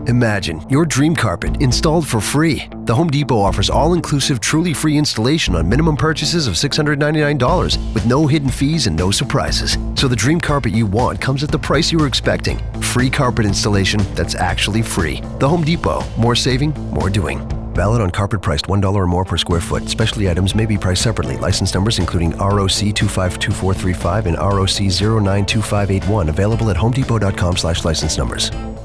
Imagine your dream carpet installed for free. The Home Depot offers all-inclusive, truly free installation on minimum purchases of $699 with no hidden fees and no surprises. So the dream carpet you want comes at the price you were expecting. Free carpet installation that's actually free. The Home Depot. More saving, more doing. Valid on carpet priced $1 or more per square foot. Specialty items may be priced separately. License numbers including ROC 252435 and ROC 092581 available at homedepot.com/license numbers.